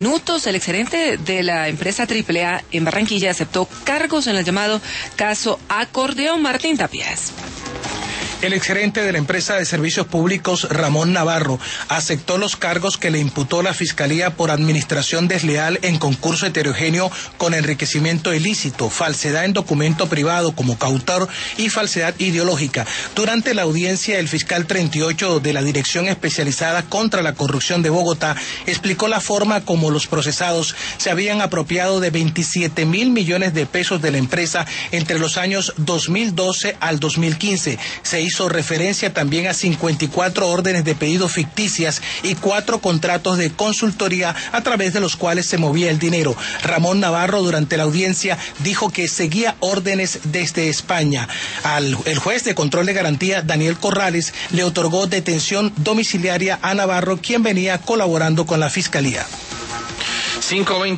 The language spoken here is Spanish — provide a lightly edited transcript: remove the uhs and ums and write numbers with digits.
Minutos, el exgerente de la empresa AAA en Barranquilla aceptó cargos en el llamado caso Acordeón. Martín Tapias. El exgerente de la empresa de servicios públicos, Ramón Navarro, aceptó los cargos que le imputó la Fiscalía por administración desleal en concurso heterogéneo con enriquecimiento ilícito, falsedad en documento privado como coautor y falsedad ideológica. Durante la audiencia, el fiscal 38 de la Dirección Especializada contra la Corrupción de Bogotá explicó la forma como los procesados se habían apropiado de 27.000 millones de pesos de la empresa entre los años 2012 al 2015. Se hizo referencia también a 54 órdenes de pedido ficticias y 4 contratos de consultoría a través de los cuales se movía el dinero. Ramón Navarro, durante la audiencia, dijo que seguía órdenes desde España. El juez de control de garantía, Daniel Corrales, le otorgó detención domiciliaria a Navarro, quien venía colaborando con la Fiscalía. 5:20